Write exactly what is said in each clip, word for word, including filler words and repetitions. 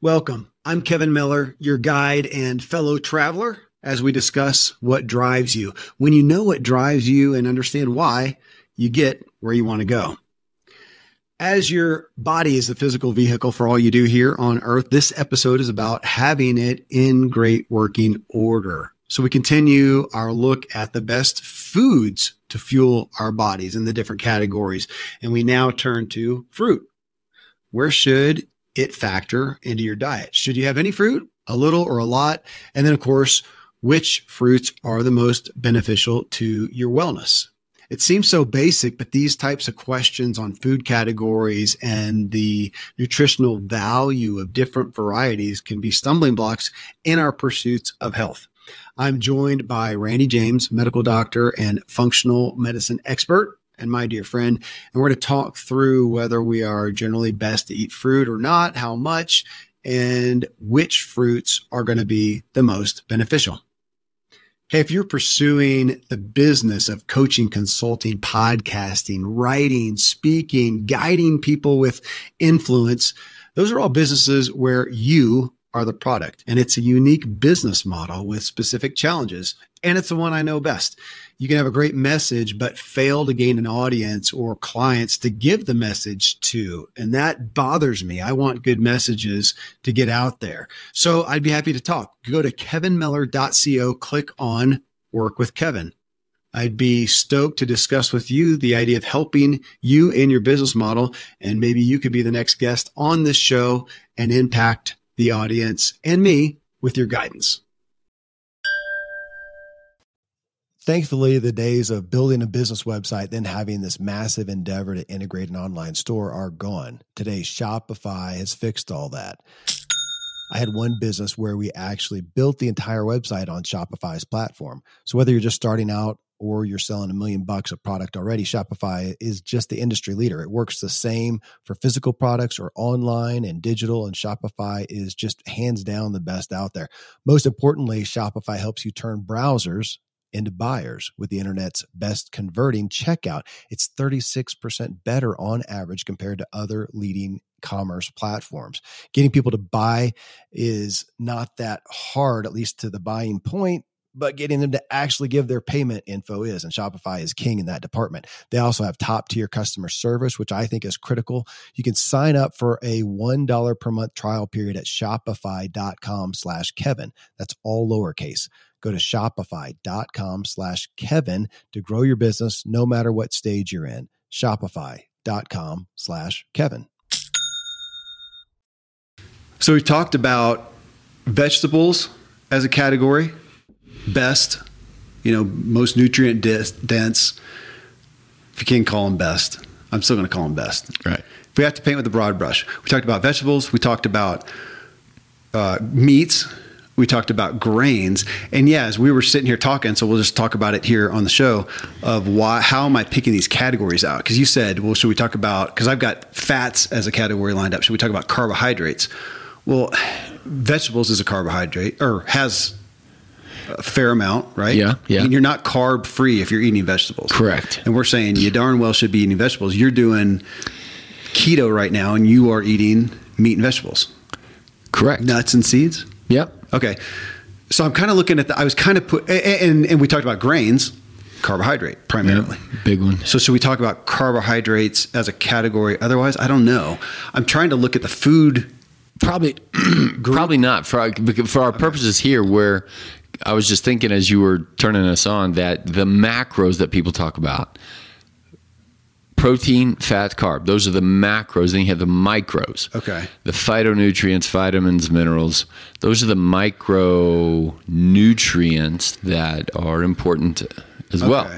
Welcome. I'm Kevin Miller, your guide and fellow traveler, as we discuss what drives you. When you know what drives you and understand why, you get where you want to go. As your body is the physical vehicle for all you do here on Earth, this episode is about having it in great working order. So we continue our look at the best foods to fuel our bodies in the different categories. And we now turn to fruit. Where should it factor into your diet? Should you have any fruit, a little or a lot? And then, of course, which fruits are the most beneficial to your wellness? It seems so basic, but these types of questions on food categories and the nutritional value of different varieties can be stumbling blocks in our pursuits of health. I'm joined by Randy James, medical doctor and functional medicine expert, and my dear friend, and we're going to talk through whether we are generally best to eat fruit or not, how much, and which fruits are going to be the most beneficial. Hey, if you're pursuing the business of coaching, consulting, podcasting, writing, speaking, guiding people with influence, those are all businesses where you are the product. And it's a unique business model with specific challenges. And it's the one I know best. You can have a great message, but fail to gain an audience or clients to give the message to. And that bothers me. I want good messages to get out there. So I'd be happy to talk. Go to kevin miller dot co, click on Work with Kevin. I'd be stoked to discuss with you the idea of helping you in your business model. And maybe you could be the next guest on this show and impact the audience and me with your guidance. Thankfully, the days of building a business website, then having this massive endeavor to integrate an online store are gone. Today, Shopify has fixed all that. I had one business where we actually built the entire website on Shopify's platform. So whether you're just starting out or you're selling a million bucks of product already, Shopify is just the industry leader. It works the same for physical products or online and digital, and Shopify is just hands down the best out there. Most importantly, Shopify helps you turn browsers into buyers with the internet's best converting checkout. It's thirty-six percent better on average compared to other leading commerce platforms. Getting people to buy is not that hard, at least to the buying point, but getting them to actually give their payment info is, and Shopify is king in that department. They also have top tier customer service, which I think is critical. You can sign up for a one dollar per month trial period at shopify.com slash Kevin. That's all lowercase. Go to shopify.com slash Kevin to grow your business no matter what stage you're in. Shopify.com slash Kevin. So we talked about vegetables as a category. Best, you know, most nutrient dense. If you can't call them best, I'm still going to call them best. Right. If we have to paint with a broad brush, we talked about vegetables. We talked about uh, meats. We talked about grains. And yeah, as we were sitting here talking, so we'll just talk about it here on the show of why, how am I picking these categories out? Because you said, well, should we talk about, because I've got fats as a category lined up. Should we talk about carbohydrates? Well, vegetables is a carbohydrate, or has a fair amount, right? Yeah, yeah. And you're not carb free if you're eating vegetables. Correct. And we're saying you darn well should be eating vegetables. You're doing keto right now, and you are eating meat and vegetables. Correct. Nuts and seeds? Yep. Okay. So I'm kind of looking at the, I was kind of put, and, and we talked about grains, carbohydrate primarily. Yep, big one. So should we talk about carbohydrates as a category? Otherwise, I don't know. I'm trying to look at the food. Probably, probably not for our, for our purposes here, where I was just thinking as you were turning us on that the macros that people talk about, protein, fat, carb, those are the macros. Then you have the micros. Okay. The phytonutrients, vitamins, minerals, those are the micronutrients that are important as okay. well.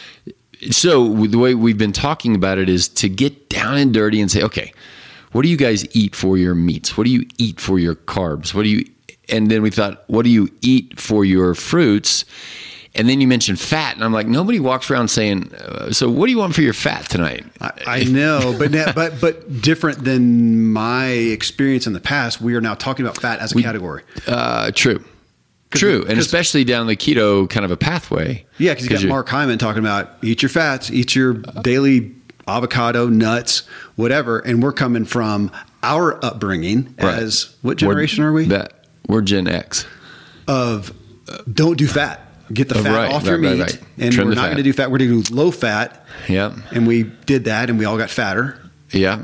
So the way we've been talking about it is to get down and dirty and say, okay, what do you guys eat for your meats? What do you eat for your carbs? What do you, and then we thought, what do you eat for your fruits? And then you mentioned fat, and I'm like, nobody walks around saying, uh, so what do you want for your fat tonight? I, I know, but now, but but different than my experience in the past, we are now talking about fat as a we, category. Uh, true. True, and especially down the keto kind of a pathway. Yeah, because you got Mark Hyman talking about eat your fats, eat your daily avocado, nuts, whatever, and we're coming from, our upbringing Right. as, what generation we're, are we? That, we're Gen X. Of uh, don't do fat. Get the Oh, fat right, off right, your meat. right, right. And Trim we're the not fat. going to do fat. We're going to do low fat. Yep. And we did that and we all got fatter. Yeah.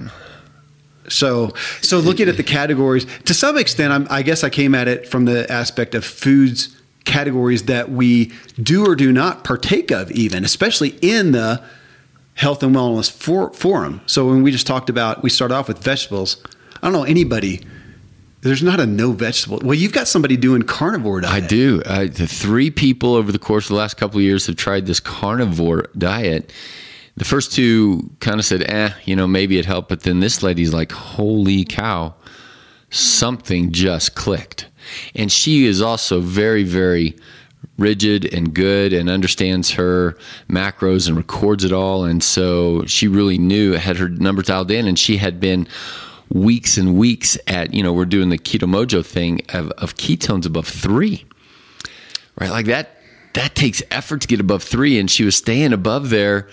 So, so looking at the categories, to some extent, I'm, I guess I came at it from the aspect of foods categories that we do or do not partake of, even, especially in the health and wellness for, forum. So when we just talked about, we started off with vegetables. I don't know anybody. There's not a no vegetable. Well, you've got somebody doing carnivore diet. I do. I, the three people over the course of the last couple of years have tried this carnivore diet. The first two kind of said, eh, you know, maybe it helped. But then this lady's like, holy cow, something just clicked. And she is also very, very rigid and good and understands her macros and records it all. And so she really knew, had her number dialed in, and she had been weeks and weeks at, you know, we're doing the Keto Mojo thing of, of ketones above three, right? Like that, that takes effort to get above three. And she was staying above there.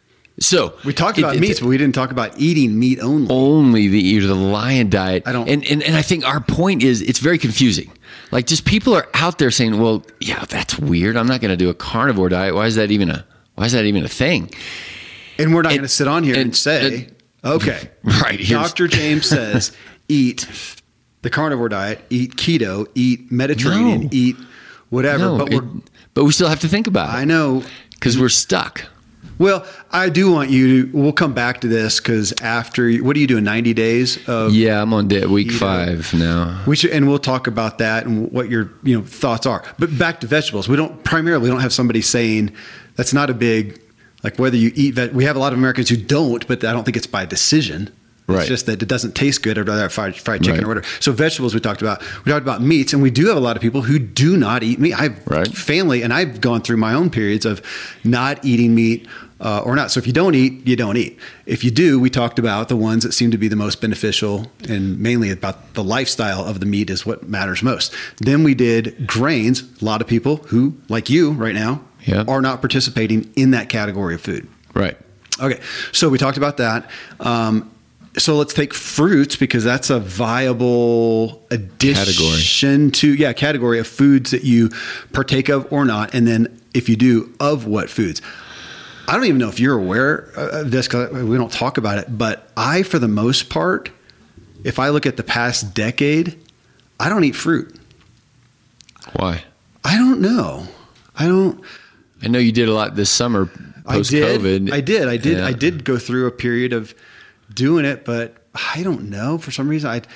So We talked it- about it- meats, but we didn't talk about eating meat only. only the the lion diet. I don't- and, and and I think our point is it's very confusing. Like, just people are out there saying, well, yeah, that's weird. I'm not going to do a carnivore diet. Why is that even a why is that even a thing? And we're not And- going to sit on here and, and- say, okay, Right, here's- Doctor James says, eat the carnivore diet, eat keto, eat Mediterranean, No. eat whatever. No, but it- we're, but we still have to think about I it know. because we're stuck. Well, I do want you to, we'll come back to this because after, what are you doing, ninety days of, Yeah, I'm on day, week Keto. five now. we should, and we'll talk about that and what your, you know, thoughts are. But back to vegetables, we don't, primarily, we don't have somebody saying that's not a big, like whether you eat, ve- we have a lot of Americans who don't, but I don't think it's by decision. It's Right. just that it doesn't taste good. I'd rather have fried, fried chicken Right. or whatever. So vegetables we talked about. We talked about meats, and we do have a lot of people who do not eat meat. I have Right. family, and I've gone through my own periods of not eating meat uh, or not. So if you don't eat, you don't eat. If you do, we talked about the ones that seem to be the most beneficial, and mainly about the lifestyle of the meat is what matters most. Then we did grains. A lot of people who, like you right now, Yeah. are not participating in that category of food. Right. Okay, so we talked about that. Um, so let's take fruits because that's a viable addition to yeah category of foods that you partake of or not, and then if you do, of what foods. I don't even know if you're aware of this because we don't talk about it, but I, for the most part, if I look at the past decade, I don't eat fruit. Why? I don't know. I don't. I know you did a lot this summer post I COVID. did. I did. I did. Yeah. I did go through a period of doing it, but I don't know. For some reason, I.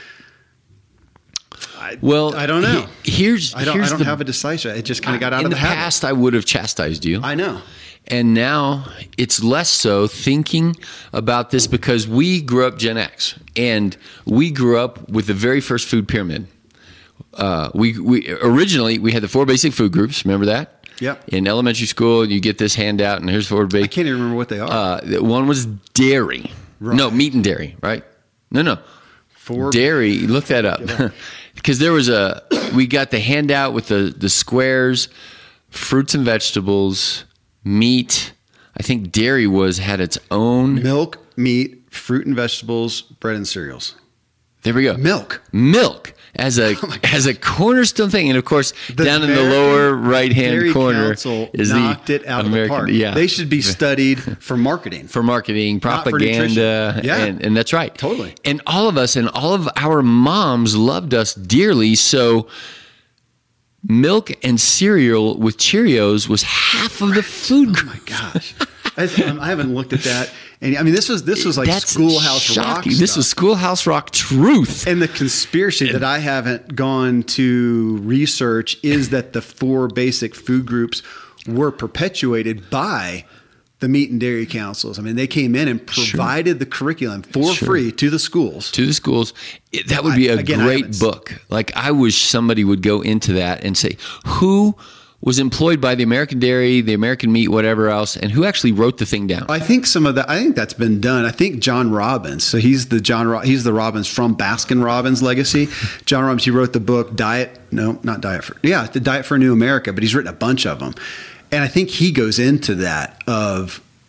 I Well, I don't know. he- here's I don't. here's I don't the, have a decisive. It just kind of got out in of the, the, habit. past. I would have chastised you. I know. And now it's less so thinking about this because we grew up Gen X and we grew up with the very first food pyramid. Uh, we, we originally we had the four basic food groups. Remember that? Yep. In elementary school, you get this handout, and here's four I basic. can't even remember what they are. Uh, one was dairy. Right. No, meat and dairy. Right? No, no. Four. Dairy. Look that up. Because there was a we got the handout with the the squares, fruits and vegetables, meat. I think dairy was had its own. Milk, meat, fruit and vegetables, bread and cereals. There we go. Milk. Milk as a as a cornerstone thing, and of course, The down in the American lower right hand Dairy corner Council is knocked the it out American. of the park. Yeah, They should be studied for marketing. for marketing, Not for propaganda, nutrition. Yeah. and, and that's right. Totally. And all of us and all of our moms loved us dearly. So milk and cereal with Cheerios was half of the food group. Oh my gosh. I, um, I haven't looked at that. And I mean, this was this was like That's Schoolhouse Rock. shocking. This stuff. was Schoolhouse Rock truth. And the conspiracy that I haven't gone to research is that the four basic food groups were perpetuated by the meat and dairy councils. I mean, they came in and provided the curriculum for Sure. free to the schools. To the schools, it, that would be a I- again, I great haven't- book. Like, I wish somebody would go into that and say, who was employed by the American dairy, the American meat, whatever else, and who actually wrote the thing down? I think some of that. I think that's been done. I think John Robbins. So he's the John. Ro- he's the Robbins from Baskin Robbins legacy. John Robbins. He wrote the book Diet. No, not Diet for. Yeah, the Diet for a New America. But he's written a bunch of them, and I think he goes into that of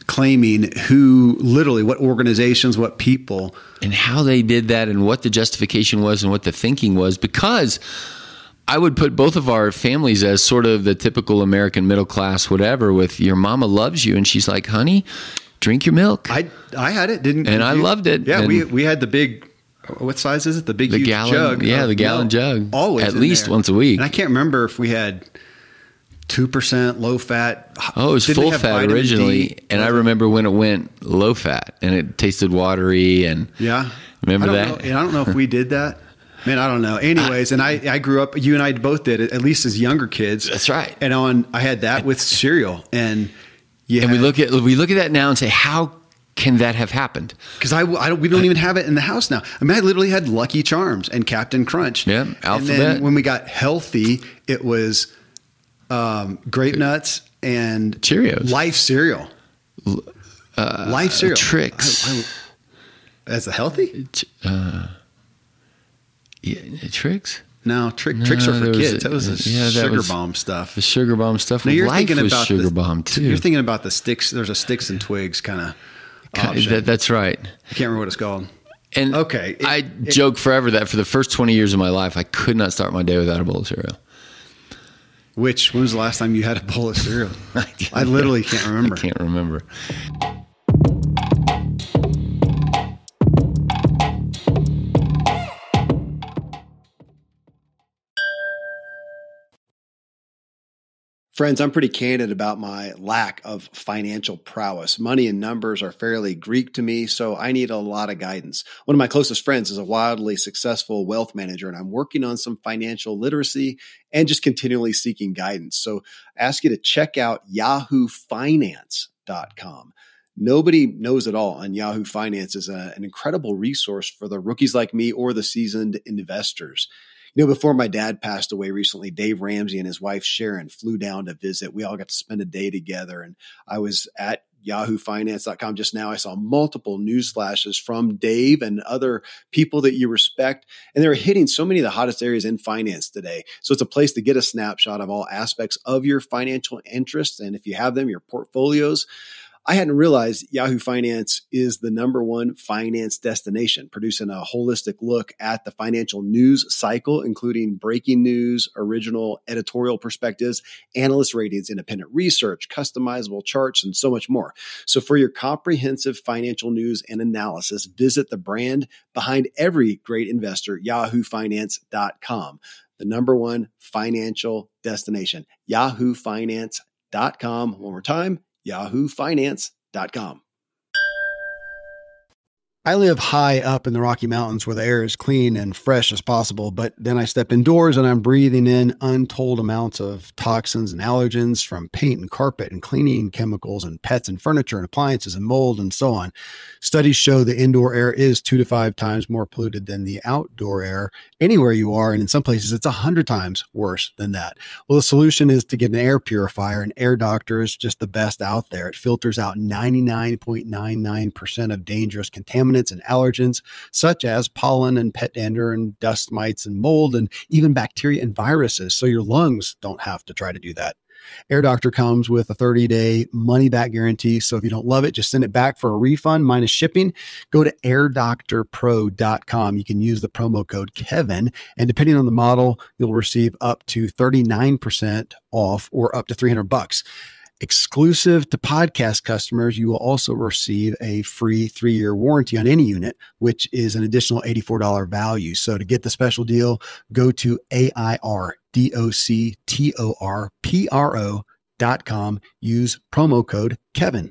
claiming who literally, what organizations, what people. And how they did that and what the justification was and what the thinking was, because I would put both of our families as sort of the typical American middle class, whatever, with your mama loves you. And she's like, honey, drink your milk. I I had it, didn't And you? I loved it. Yeah, and we we had the big, what size is it? The big the huge gallon, jug. Yeah, of the gallon milk, jug. Always At in least there. once a week. And I can't remember if we had two percent low fat. Oh, it was Didn't they full have fat vitamin originally. D? And I remember when it went low fat and it tasted watery. And Yeah. remember I that? don't know, I don't know if we did that. Man, I don't know. Anyways, and I, I grew up, you and I both did it, at least as younger kids. That's right. And on, I had that with cereal. And yeah. And we look at we look at that now and say, how can that have happened? Because I, I don't, we don't even have it in the house now. I mean, I literally had Lucky Charms and Captain Crunch. Yeah, And Alphabet. then when we got healthy, it was um, Grape Nuts and Cheerios. Life cereal. Uh, Life cereal. Tricks. I, I, as a healthy? Uh, yeah, tricks? No, trick, No, tricks are for there was kids. a- that was the yeah, that sugar was- bomb stuff. The sugar bomb stuff. Now you're Life thinking was about sugar the, bomb too. You're thinking about the sticks. There's a sticks and twigs kind of option. That, that's right. I can't remember what it's called. And Okay, it- I it- joke forever that for the first twenty years of my life, I could not start my day without a bowl of cereal. Which, when was the last time you had a bowl of cereal? I literally can't remember. I can't remember. Friends, I'm pretty candid about my lack of financial prowess. Money and numbers are fairly Greek to me, so I need a lot of guidance. One of my closest friends is a wildly successful wealth manager, and I'm working on some financial literacy and just continually seeking guidance. So I ask you to check out yahoo finance dot com. Nobody knows it all, and Yahoo Finance is a, an incredible resource for the rookies like me or the seasoned investors. You know, before my dad passed away recently, Dave Ramsey and his wife Sharon flew down to visit. We all got to spend a day together, and I was at yahoo finance dot com just now. I saw multiple news flashes from Dave and other people that you respect, and they're hitting so many of the hottest areas in finance today. So it's a place to get a snapshot of all aspects of your financial interests, and if you have them, your portfolios. I hadn't realized Yahoo Finance is the number one finance destination, producing a holistic look at the financial news cycle, including breaking news, original editorial perspectives, analyst ratings, independent research, customizable charts, and so much more. So for your comprehensive financial news and analysis, visit the brand behind every great investor, yahoo finance dot com, the number one financial destination, yahoo finance dot com. One more time, yahoo finance dot com. I live high up in the Rocky Mountains where the air is clean and fresh as possible, but then I step indoors and I'm breathing in untold amounts of toxins and allergens from paint and carpet and cleaning chemicals and pets and furniture and appliances and mold and so on. Studies show the indoor air is two to five times more polluted than the outdoor air anywhere you are, and in some places it's a hundred times worse than that. Well, the solution is to get an air purifier, and Air Doctor is just the best out there. It filters out ninety-nine point nine nine percent of dangerous contaminants and allergens, such as pollen and pet dander and dust mites and mold and even bacteria and viruses, so your lungs don't have to try to do that. Air Doctor comes with a thirty-day money-back guarantee, so if you don't love it, just send it back for a refund minus shipping. Go to air doctor pro dot com. You can use the promo code Kevin, and depending on the model, you'll receive up to thirty-nine percent off or up to three hundred bucks. Exclusive to podcast customers, you will also receive a free three-year warranty on any unit, which is an additional eighty-four dollars value. So to get the special deal, go to A I R D O C T O R P R O dot com. Use promo code Kevin.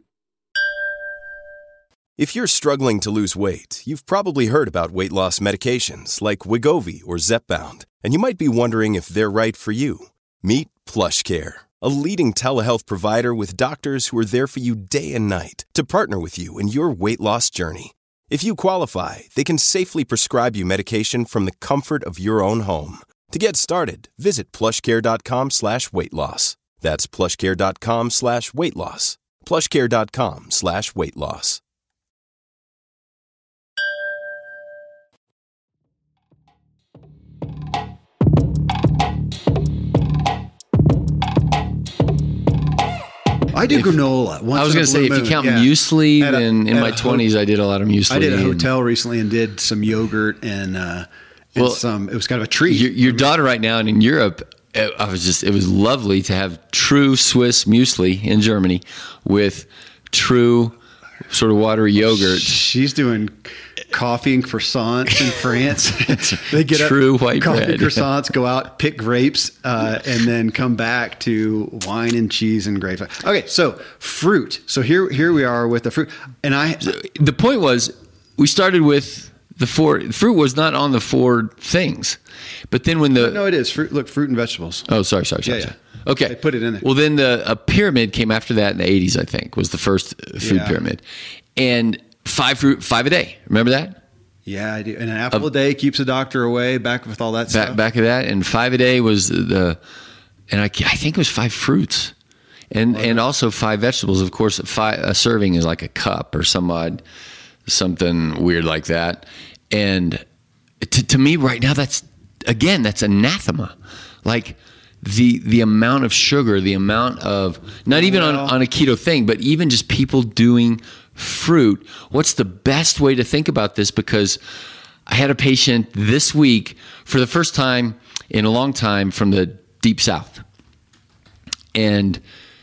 If you're struggling to lose weight, you've probably heard about weight loss medications like Wegovy or Zepbound, and you might be wondering if they're right for you. Meet PlushCare, a leading telehealth provider with doctors who are there for you day and night to partner with you in your weight loss journey. If you qualify, they can safely prescribe you medication from the comfort of your own home. To get started, visit plushcare.com slash weight loss. That's plushcare.com slash weight loss. plushcare.com slash weight loss. I do if- granola. Once I was in a going to say, blue if you moon, count yeah. muesli, At a- then in at my a ho- twenties, I did a lot of muesli. I did a and- hotel recently and did some yogurt and, uh, and Well, some. It was kind of a treat. Your, your daughter right now and in Europe, uh, I was just, it was lovely to have true Swiss muesli in Germany with true sort of watery yogurt. She's doing coffee and croissants in France. They get True up, white coffee bread. croissants, go out, pick grapes, uh, and then come back to wine and cheese and grapes. Okay, so fruit. So here, here we are with the fruit, and I. The point was, we started with the four, fruit was not on the four things. But then when the. No, it is fruit. Look, fruit and vegetables. Oh, sorry, sorry, sorry. Yeah, sorry. Okay. They put it in there. Well, then the a pyramid came after that in the eighties, I think, was the first food Yeah. pyramid. And five fruit, five a day. Remember that? Yeah, I do. And an apple a day keeps the doctor away. Back with all that Back, stuff. back of that. And five a day was the, and I, I think it was five fruits. And and also five vegetables. Of course, five, a serving is like a cup or some odd, something weird like that. And to, to me right now, that's, again, that's anathema. Like the the amount of sugar, the amount of, not even Well- on, on a keto thing, but even just people doing fruit. What's the best way to think about this? Because I had a patient this week for the first time in a long time from the deep south. And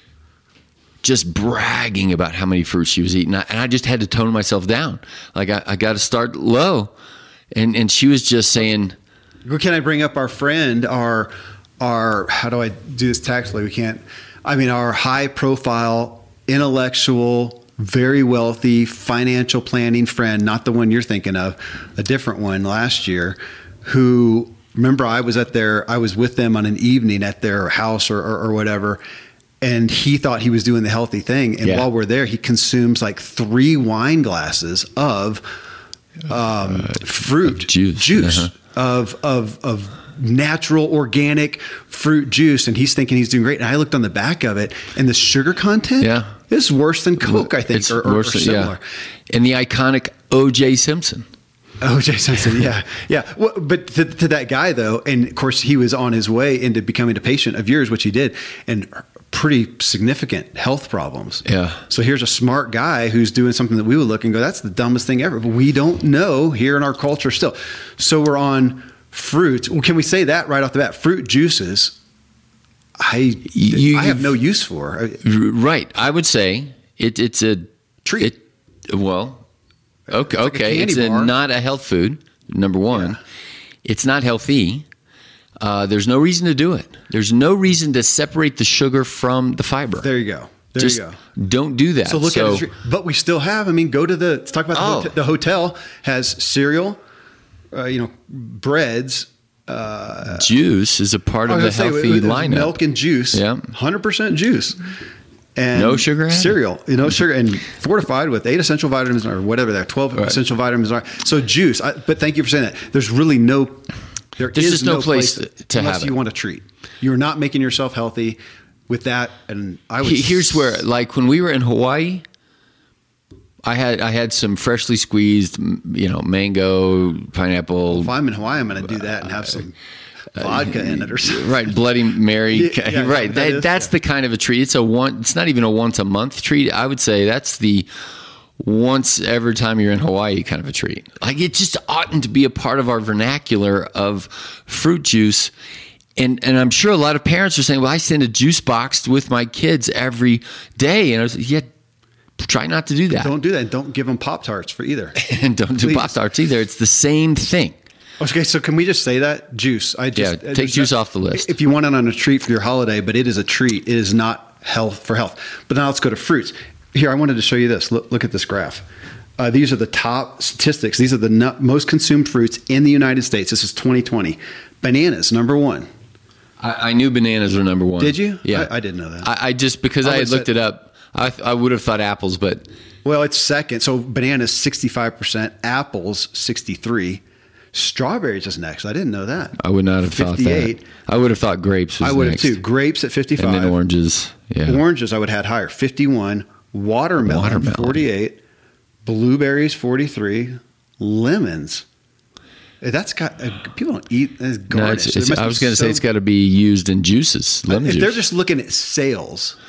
just bragging about how many fruits she was eating. And I just had to tone myself down. Like I, I got to start low. And and she was just saying, Well, can I bring up our friend, our, our, how do I do this tactfully? We can't, I mean, our high profile, intellectual, very wealthy, financial planning friend, not the one you're thinking of, a different one last year, who, remember I was at their, I was with them on an evening at their house or, or, or whatever. And he thought he was doing the healthy thing. And Yeah. while we're there, he consumes like three wine glasses of um, fruit of juice. juice Uh-huh. of, of, of natural organic fruit juice. And he's thinking he's doing great. And I looked on the back of it and the sugar content Yeah. is worse than Coke, I think, it's or, or, or worse than- similar. yeah. And the iconic O J Simpson. O J Simpson, yeah, yeah. Well, but to, to that guy though, and of course he was on his way into becoming a patient of yours, which he did, and pretty significant health problems. Yeah. So here's a smart guy who's doing something that we would look and go, "That's the dumbest thing ever." But we don't know here in our culture still. So we're on fruit. Well, can we say that right off the bat? Fruit juices, I You- I have no use for. R- Right. I would say it, it's a Treat. It, well, okay. like a okay. candy It's a, bar. not a health food, number one. Yeah. It's not healthy. Uh, there's no reason to do it. There's no reason to separate the sugar from the fiber. There you go. There Just you go. don't do that. So look at it. But we still have. I mean, go to the. Let's talk about the, Oh. hotel, the hotel has cereal, uh, you know, breads. Uh, Juice is a part I of was the gonna say, healthy it was lineup. milk and juice. Yeah. hundred percent juice. And No sugar added. cereal, you know, sugar and fortified with eight essential vitamins or whatever that twelve Right. essential vitamins are. So juice. I, but thank you for saying that. There's really no. There There's is just no place to unless have it. you want to treat. You're not making yourself healthy with that. And I would. He- Here's where, like when we were in Hawaii, I had I had some freshly squeezed, m- you know, mango, pineapple, If I'm in Hawaii, I'm going to do that and have some vodka in it or something. right, Bloody Mary, Yeah, yeah, right. that That, is, that's yeah. the kind of a treat. It's a one. It's not even a once a month treat. I would say that's the once every time you're in Hawaii kind of a treat. Like it just oughtn't to be a part of our vernacular of fruit juice. And and I'm sure a lot of parents are saying, well, I send a juice box with my kids every day. And I was like, yeah, try not to do that. Don't do that. And don't give them Pop Tarts for either. and don't do Please. Pop Tarts either. It's the same thing. Okay, so can we just say that juice? I just Yeah, I take just- juice off the list. If you want it on a treat for your holiday, but it is a treat. It is not health for health. But now let's go to fruits. Here, I wanted to show you this. Look, look at this graph. Uh, these are the top statistics. These are the nu- most consumed fruits in the United States. This is twenty twenty. Bananas, number one. I, I knew bananas were number one. Did you? Yeah, I- I didn't know that. I, I just because I I, had would've looked said- it up, I, I would have thought apples, but Well, it's second. So bananas, sixty-five percent. Apples, sixty-three. Strawberries is next. I didn't know that. I would not have fifty-eight. thought that. I would have thought grapes was I would have next. too. Grapes at fifty-five. And then oranges. Yeah. Oranges I would have had higher, fifty-one. Watermelon, Watermelon. forty-eight. Blueberries, forty-three. Lemons. Eh, That's got uh, people don't eat as No, garnish. it's, There it's, must I be was going to say so- it's got to be used in juices. Lemon If juice. they're just looking at sales,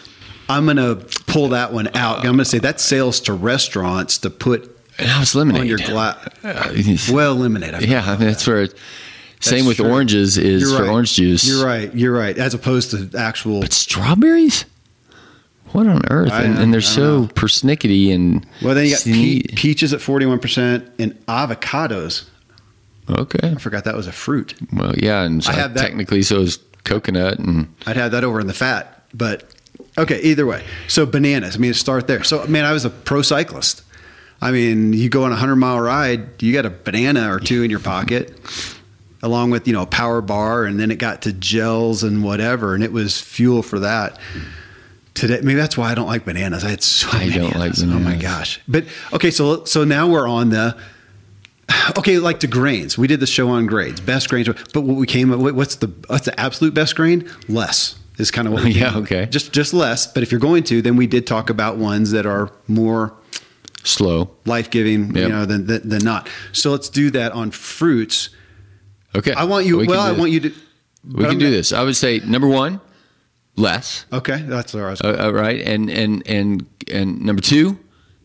I'm going to pull that one out. I'm going to say that's sales to restaurants to put Now it's lemonade. on your glass. Well, lemonade. I yeah, I mean, that's where it, same with true. oranges is You're for right. orange juice. You're right. You're right. As opposed to actual. But strawberries? What on earth? I- and, and they're I don't so know. persnickety and Well, then you got pe- sne- peaches at forty-one percent and avocados. Okay. I forgot that was a fruit. Well, yeah, and so I have that- technically so is coconut and I'd have that over in the fat, but okay, either way. So bananas, I mean, start there. So, man, I was a pro cyclist. I mean, you go on a hundred mile ride, you got a banana or two in your pocket along with, you know, a power bar. And then it got to gels and whatever. And it was fuel for that. Today, maybe that's why I don't like bananas. I had so I many. don't like of those. Oh my bananas. gosh. But okay. So, so now we're on the, okay, like the grains. We did the show on grades, best grains. But what we came up with, what's the what's the absolute best grain? Less is kind of what we Yeah, came up with. okay. Just just less. But if you're going to, then we did talk about ones that are more slow. life giving, Yep. you know, than, than than not. So let's do that on fruits. Okay. I want you. We can well, I do want you to. We but can I'm do gonna- this. I would say number one, less. Okay, that's where I was. Uh, uh, right, and and and and number two,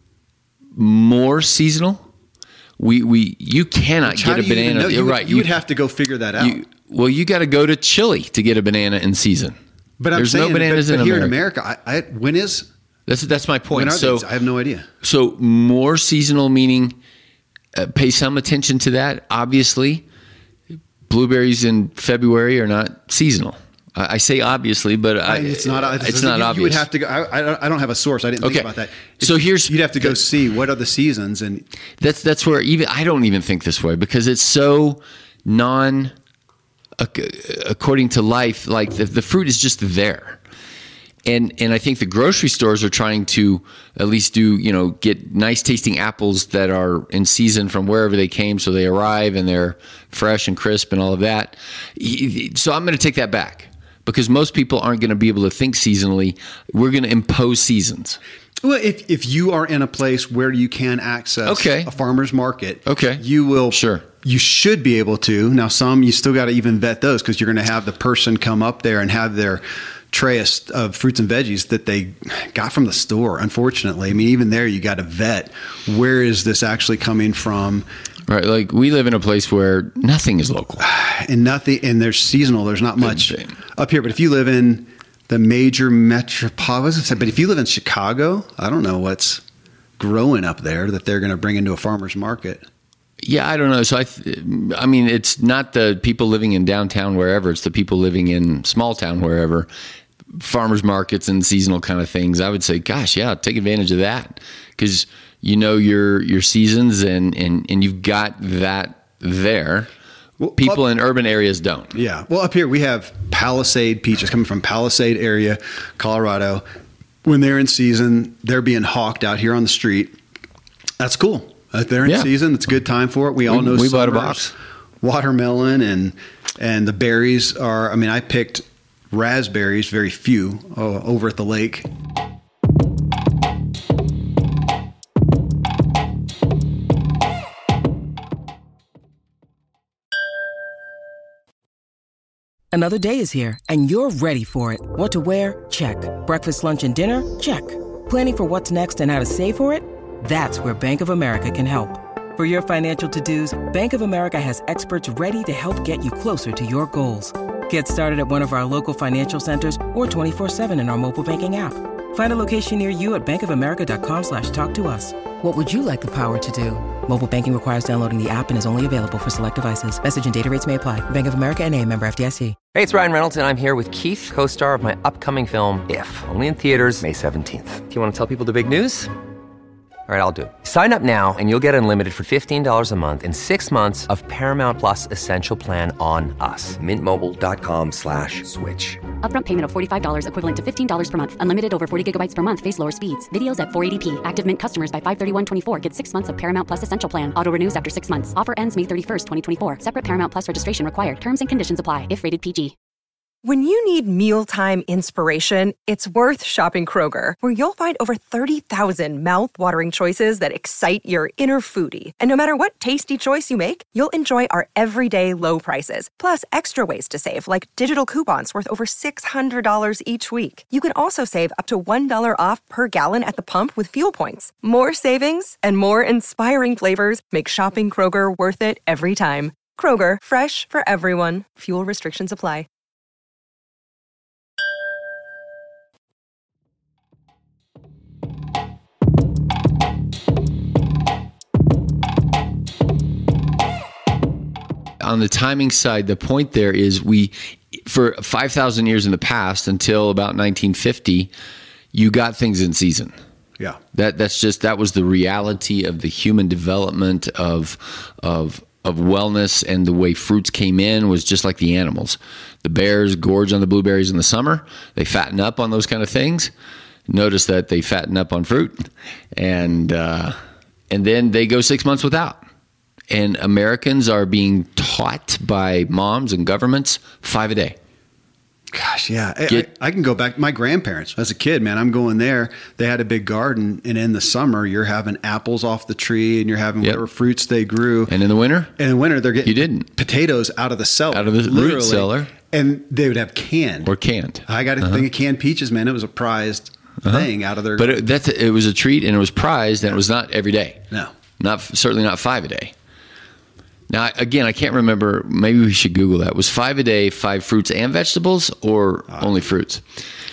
more seasonal. We we you cannot How get do a you even banana. know? You You're would- right. You would have to go figure that out. You, well, you got to go to Chile to get a banana in season. but I'm There's saying, no bananas but, but in here America. in America, I, I, when is That's that's my when point. are So these? I have no idea. so more seasonal meaning uh, pay some attention to that. Obviously, blueberries in February are not seasonal. I, I say obviously, but I, I, it's not. It's not you, obvious. You would have to go. I, I, don't, I don't have a source. I didn't think Okay. about that. So here's- you'd have to go the- see what are the seasons and That's that's where even I don't even think this way because it's so non ac- according to life. Like the, the fruit is just there, and and I think the grocery stores are trying to at least do you know get nice tasting apples that are in season from wherever they came, so they arrive and they're fresh and crisp and all of that. So I'm going to take that back because most people aren't going to be able to think seasonally. We're going to impose seasons. well, if if you are in a place where you can access Okay. a farmer's market, Okay. you will Sure. You should be able to. Now, some you still got to even vet those because you're going to have the person come up there and have their tray of, of fruits and veggies that they got from the store. Unfortunately, I mean, even there you got to vet where is this actually coming from, Right, like we live in a place where nothing is local. and nothing. And there's seasonal. There's not much thing. up here. But if you live in the major metropolis, but if you live in Chicago, I don't know what's growing up there that they're going to bring into a farmer's market. Yeah, I don't know. So I, th- I mean, it's not the people living in downtown wherever. It's the people living in small town wherever, farmers markets and seasonal kind of things. I would say, gosh, yeah, take advantage of that because you know your your seasons and and and you've got that there. Well, People up- in urban areas don't. Yeah. Well, up here we have Palisade peaches coming from Palisade area, Colorado. When they're in season, they're being hawked out here on the street. That's cool. If they're in Yeah. season, it's a good time for it. We all We- know we bought a summers, box. watermelon and and the berries are. I mean, I picked raspberries, very few, uh, over at the lake. Another day is here, and you're ready for it. What to wear? Check. Breakfast, lunch, and dinner? Check. Planning for what's next and how to save for it? That's where Bank of America can help. For your financial to-dos, Bank of America has experts ready to help get you closer to your goals. Get started at one of our local financial centers or twenty-four seven in our mobile banking app. Find a location near you at bankofamerica.com slash talk to us. What would you like the power to do? Mobile banking requires downloading the app and is only available for select devices. Message and data rates may apply. Bank of America N A, member F D I C. Hey, it's Ryan Reynolds, and I'm here with Keith, co-star of my upcoming film, If, only in theaters May seventeenth. Do you want to tell people the big news? All right, I'll do it. Sign up now and you'll get unlimited for fifteen dollars a month and six months of Paramount Plus Essential Plan on us. Mint Mobile dot com slash switch. Upfront payment of forty-five dollars equivalent to fifteen dollars per month. Unlimited over forty gigabytes per month. Face lower speeds. Videos at four eighty p. Active Mint customers by five thirty-one twenty-four get six months of Paramount Plus Essential Plan. Auto renews after six months. Offer ends May thirty-first, twenty twenty-four. Separate Paramount Plus registration required. Terms and conditions apply if rated P G. When you need mealtime inspiration, it's worth shopping Kroger, where you'll find over thirty thousand mouth-watering choices that excite your inner foodie. And no matter what tasty choice you make, you'll enjoy our everyday low prices, plus extra ways to save, like digital coupons worth over six hundred dollars each week. You can also save up to one dollar off per gallon at the pump with fuel points. More savings and more inspiring flavors make shopping Kroger worth it every time. Kroger, fresh for everyone. Fuel restrictions apply. On the timing side, the point there is we, for five thousand years in the past, until about nineteen fifty, you got things in season. Yeah. That that's just, that was the reality of the human development of, of, of wellness, and the way fruits came in was just like the animals. The bears gorge on the blueberries in the summer. They fatten up on those kind of things. Notice that they fatten up on fruit, and, uh, and then they go six months without. And Americans are being taught by moms and governments five a day. Gosh, yeah. I, Get, I, I can go back. My grandparents, as a kid, man, I'm going there. They had a big garden, and in the summer, you're having apples off the tree, and you're having Yep. whatever fruits they grew. and in the winter, And in the winter, they're getting You didn't. potatoes out of the cellar. Out of the root literally. cellar. And they would have canned. or canned. I got a thing of canned peaches, man. It was a prized thing out of their But it, that's it was a treat, and it was prized, and it was not every day. No. Not certainly not five a day. Now, again, I can't remember. Maybe we should Google that. Was five a day five fruits and vegetables, or uh, only fruits?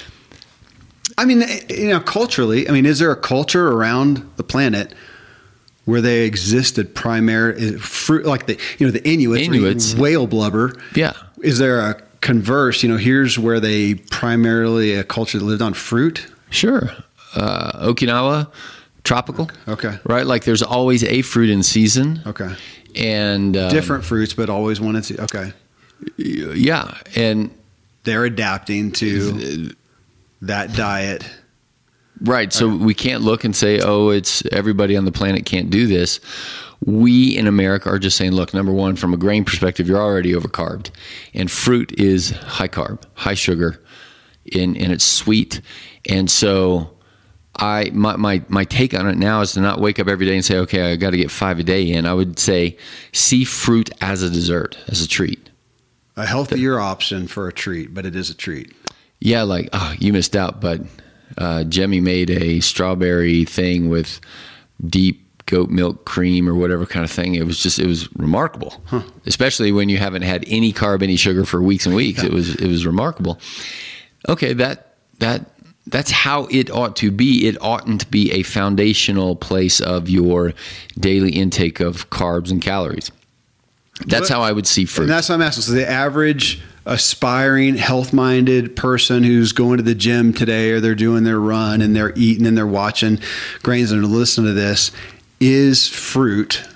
I mean, you know, culturally, I mean, is there a culture around the planet where they existed primarily fruit, like the, you know, the Inuits, Inuits. whale blubber? Yeah. Is there a converse, you know, here's where they primarily a culture that lived on fruit? Sure. Uh, Okinawa, tropical. Okay. Right? Like there's always a fruit in season. Okay. And um, Different fruits, but always wanted to. Okay. Yeah. And They're adapting to that diet. right. So we can't look and say, oh, it's everybody on the planet can't do this. We in America are just saying, look, number one, from a grain perspective, you're already overcarbed. And fruit is high carb, high sugar, and, and it's sweet. And so I my, my my take on it now is to not wake up every day and say, okay, I got to get five a day in. I would say see fruit as a dessert, as a treat. A healthier option for a treat, but it is a treat. Yeah, like, oh, you missed out, but uh, Jemmy made a strawberry thing with deep goat milk cream or whatever kind of thing. It was just, it was remarkable, huh. Especially when you haven't had any carb, any sugar for weeks and weeks. Yeah. It was, it was remarkable. Okay, that that that's how it ought to be. It oughtn't to be a foundational place of your daily intake of carbs and calories. That's but, how I would see fruit. And that's what I'm asking. So the average aspiring, health-minded person who's going to the gym today, or they're doing their run and they're eating and they're watching grains and they're listening to this, is fruit.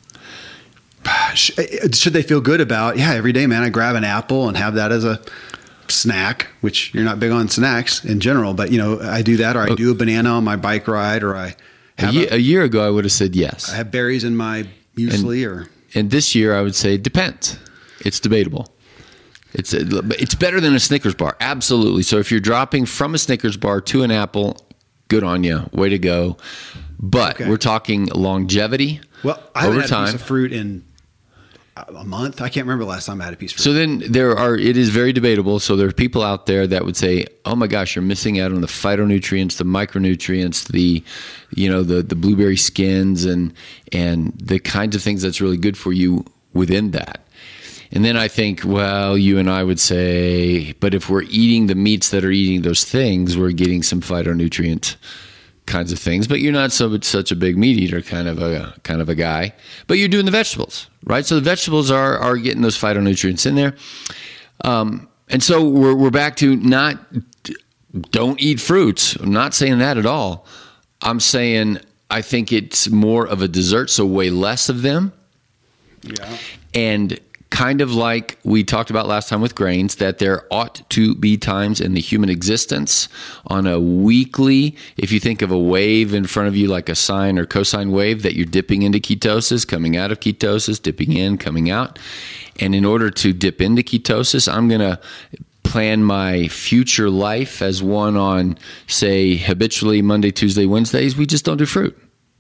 Should they feel good about, yeah, every day, man, I grab an apple and have that as a snack, which you're not big on snacks in general, but you know, I do that, or I do a banana on my bike ride, or I have a year, a, a year ago I would have said yes. I have berries in my muesli, and, or and this year I would say it depends. It's debatable. It's it's better than a Snickers bar, absolutely. So if you're dropping from a Snickers bar to an apple, good on you, way to go. But okay. We're talking longevity. Well, I haven't over had time. a piece of fruit in a month. I can't remember the last time I had a piece of fruit. So then there are, it is very debatable. So there are people out there that would say, oh my gosh, you're missing out on the phytonutrients, the micronutrients, the, you know, the, the blueberry skins and, and the kinds of things that's really good for you within that. And then I think, well, you and I would say, but if we're eating the meats that are eating those things, we're getting some phytonutrient kinds of things. But you're not so such a big meat eater kind of a kind of a guy. But you're doing the vegetables, right? So the vegetables are are getting those phytonutrients in there. Um, and so we're we're back to not don't eat fruits. I'm not saying that at all. I'm saying I think it's more of a dessert, so way less of them. Yeah. And kind of like we talked about last time with grains, that there ought to be times in the human existence on a weekly, if you think of a wave in front of you like a sine or cosine wave, that you're dipping into ketosis, coming out of ketosis, dipping in, coming out. And in order to dip into ketosis, I'm going to plan my future life as one on, say, habitually Monday, Tuesday, Wednesdays, we just don't do fruit.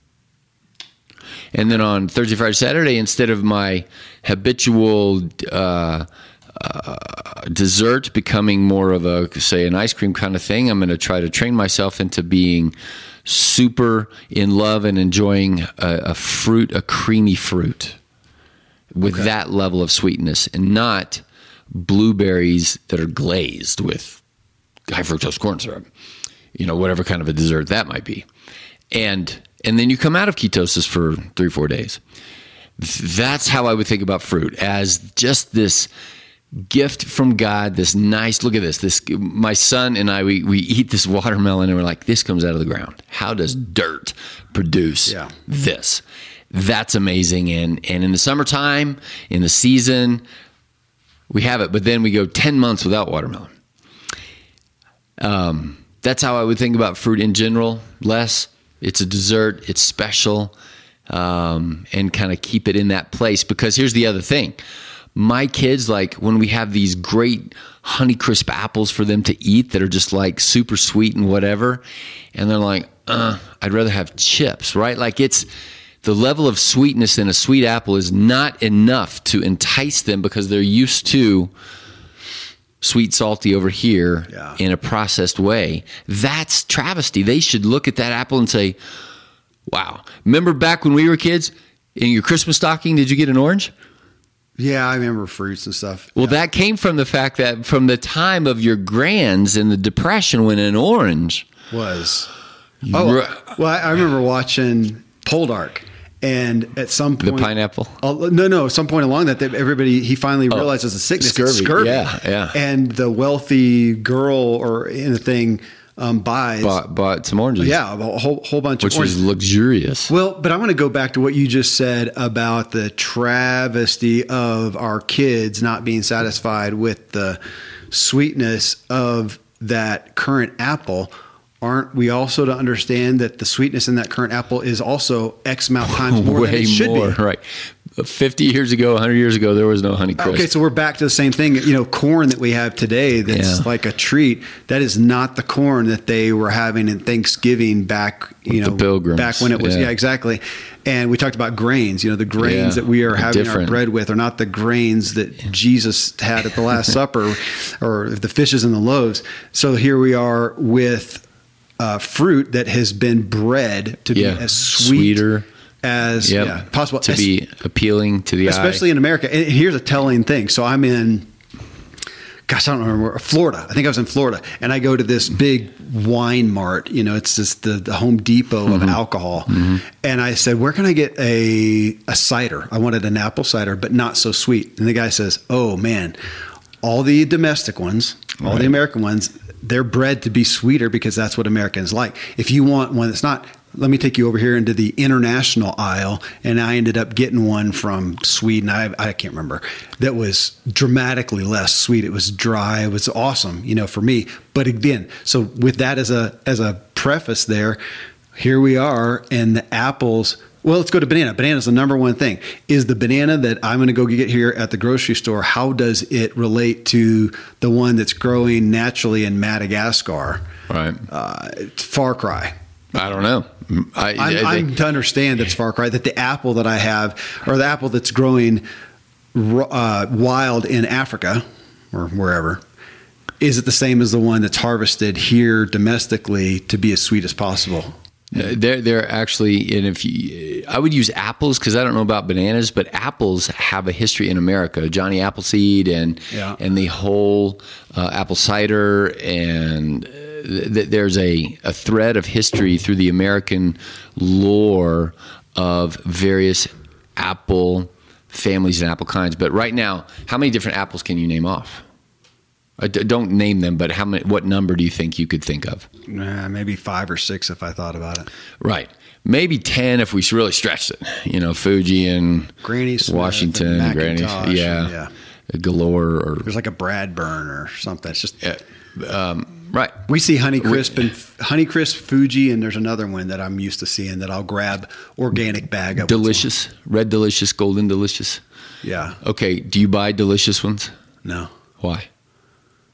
And then on Thursday, Friday, Saturday, instead of my habitual uh, uh, dessert becoming more of a, say, an ice cream kind of thing, I'm going to try to train myself into being super in love and enjoying a, a fruit, a creamy fruit with okay. that level of sweetness, and not blueberries that are glazed with high fructose corn syrup, you know, whatever kind of a dessert that might be. And and then you come out of ketosis for three, four days. That's how I would think about fruit, as just this gift from God, this nice, look at this, this, my son and I, we, we eat this watermelon and we're like, this comes out of the ground. How does dirt produce yeah. this? That's amazing. And, and in the summertime, in the season, we have it, but then we go ten months without watermelon. Um, that's how I would think about fruit in general. Les, it's a dessert, it's special, um, and kind of keep it in that place. Because here's the other thing. My kids, like when we have these great Honeycrisp apples for them to eat that are just like super sweet and whatever, and they're like, uh, I'd rather have chips, right? Like it's the level of sweetness in a sweet apple is not enough to entice them because they're used to sweet, salty over here yeah. in a processed way. That's travesty. They should look at that apple and say, wow. Remember back when we were kids, in your Christmas stocking, did you get an orange? Yeah, I remember fruits and stuff. Well, yeah. that came from the fact that from the time of your grands in the Depression when an orange was. Oh, well, I remember watching Poldark. And at some point, the pineapple. Uh, no, no. At some point along that, everybody he finally oh, realizes a sickness, scurvy. scurvy. Yeah, yeah. And the wealthy girl or in the thing um, buys bought, bought some oranges. Yeah, a whole whole bunch which of oranges, was luxurious. Well, but I want to go back to what you just said about the travesty of our kids not being satisfied with the sweetness of that current apple. Aren't we also to understand that the sweetness in that current apple is also X amount times more Way than it should more, be? Right. fifty years ago, one hundred years ago, there was no Honeycrisp. Okay, so we're back to the same thing. You know, corn that we have today that's yeah. like a treat, that is not the corn that they were having in Thanksgiving back, you With know, the Pilgrims. back when it was, yeah. yeah, exactly. And we talked about grains. You know, the grains yeah, that we are having different. our bread with are not the grains that Jesus had at the Last Supper or the fishes and the loaves. So here we are with Uh, fruit that has been bred to be yeah. as sweet Sweeter. as yep. yeah, possible. To be appealing to the especially eye. in America. And here's a telling thing. So I'm in, gosh, I don't remember, Florida. I think I was in Florida. And I go to this big wine mart. You know, it's just the, the Home Depot mm-hmm. of alcohol. Mm-hmm. And I said, where can I get a, a cider? I wanted an apple cider, but not so sweet. And the guy says, oh, man, all the domestic ones, all right. the American ones, they're bred to be sweeter because that's what Americans like. If you want one that's not, let me take you over here into the international aisle. And I ended up getting one from Sweden. I, I can't remember. That was dramatically less sweet. It was dry. It was awesome, you know, for me. But again, so with that as a, as a preface there, here we are, and the apples. Well, let's go to banana. Banana is the number one thing. Is the banana that I'm going to go get here at the grocery store, how does it relate to the one that's growing naturally in Madagascar? Right. Uh, it's far cry. I don't know. I, I'm, I, I'm to understand that it's far cry, that the apple that I have, or the apple that's growing uh, wild in Africa or wherever, is it the same as the one that's harvested here domestically to be as sweet as possible? Uh, they're they're actually, and if you, I would use apples because I don't know about bananas, but apples have a history in America. Johnny Appleseed and yeah. and the whole uh, apple cider, and th- there's a, a thread of history through the American lore of various apple families and apple kinds. But right now, how many different apples can you name off? I d- don't name them, but how many? What number do you think you could think of? Uh, maybe five or six if I thought about it. Right. Maybe ten if we really stretched it. You know, Fuji and Granny Smith Washington, and Granny, Macintosh, yeah, yeah, galore. Or there's like a Bradburn or something. It's just yeah, um, right. We see Honeycrisp and Honeycrisp, Fuji, and there's another one that I'm used to seeing that I'll grab organic bag of. Delicious, Red Delicious, Golden Delicious. Yeah. Okay. Do you buy Delicious ones? No. Why?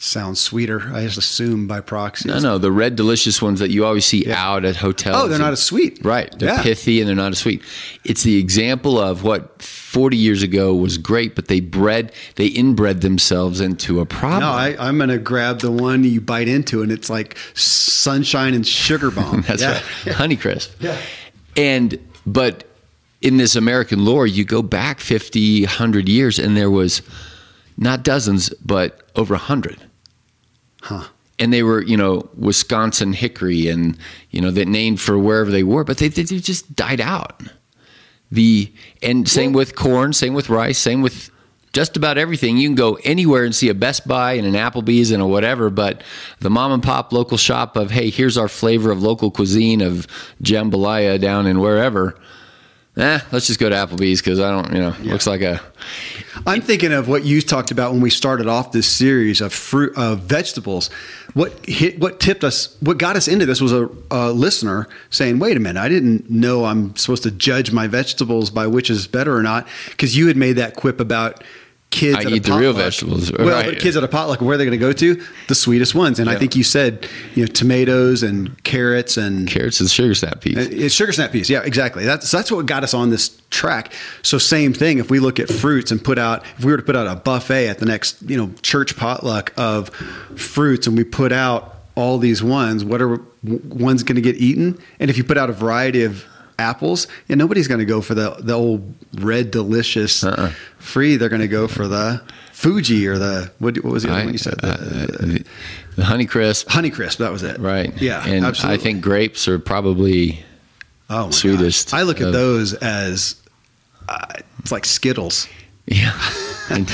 sounds sweeter. I just assume by proxy. No, no, the red delicious ones that you always see Yeah. out at hotels. Oh, they're not as sweet. Right. They're Yeah. pithy and they're not as sweet. It's the example of what forty years ago was great, but they bred, they inbred themselves into a problem. No, I, I'm going to grab the one you bite into, and it's like sunshine and sugar bomb. That's Yeah. right. Honeycrisp. Yeah. And, but in this American lore, you go back fifty, one hundred years, and there was not dozens, but over one hundred. Huh. And they were, you know, Wisconsin hickory and, you know, that named for wherever they were, but they, they just died out. The, and same with corn, same with rice, same with just about everything. You can go anywhere and see a Best Buy and an Applebee's and a whatever, but the mom and pop local shop of, hey, here's our flavor of local cuisine of jambalaya down in wherever. Eh, let's just go to Applebee's because I don't, you know, Yeah. looks like a... I'm thinking of what you talked about when we started off this series of fruit, of vegetables. What hit, what tipped us, what got us into this was a, a listener saying, "Wait a minute, I didn't know I'm supposed to judge my vegetables by which is better or not." Because you had made that quip about kids. I at a eat the real potluck. vegetables, Well, right. but kids at a potluck, where are they going to go to? The sweetest ones. And I Yeah. think you said, you know, tomatoes and carrots and Carrots and sugar snap peas. It's sugar snap peas. Yeah, exactly. That's that's what got us on this track. So same thing. If we look at fruits and put out, if we were to put out a buffet at the next, you know, church potluck of fruits, and we put out all these ones, what are ones going to get eaten? And if you put out a variety of apples, and nobody's going to go for the the old red delicious Uh-uh. free. They're going to go for the Fuji or the what, what was the other I- one you said? uh, The, the, the Honeycrisp. Honeycrisp. That was it. Right. Yeah. And absolutely. I think grapes are probably Oh, my sweetest gosh. I look at of- those as uh, it's like Skittles. Yeah. And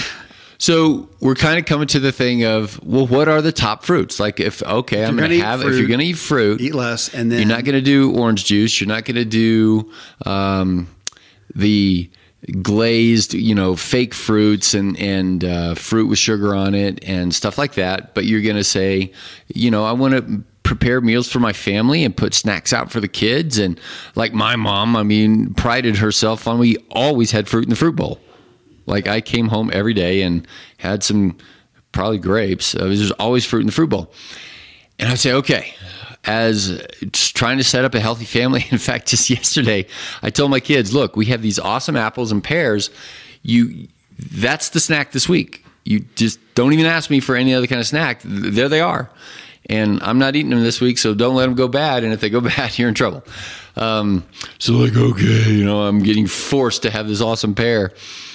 so we're kind of coming to the thing of, well, what are the top fruits? Like if, okay, I'm you're going to gonna eat have, if fruit, you're going to eat fruit, Eat less, and then you're not going to do orange juice. You're not going to do um, the glazed, you know, fake fruits and, and uh, fruit with sugar on it and stuff like that. But you're going to say, you know, I want to prepare meals for my family and put snacks out for the kids. And like my mom, I mean, prided herself on, we always had fruit in the fruit bowl. Like I came home every day and had some probably grapes. Uh, There's always fruit in the fruit bowl. And I'd say, okay, as just trying to set up a healthy family. In fact, just yesterday, I told my kids, look, we have these awesome apples and pears. You, that's the snack this week. You just don't even ask me for any other kind of snack. There they are. And I'm not eating them this week, so don't let them go bad. And if they go bad, you're in trouble. Um, so like, okay, you know, I'm getting forced to have this awesome pear.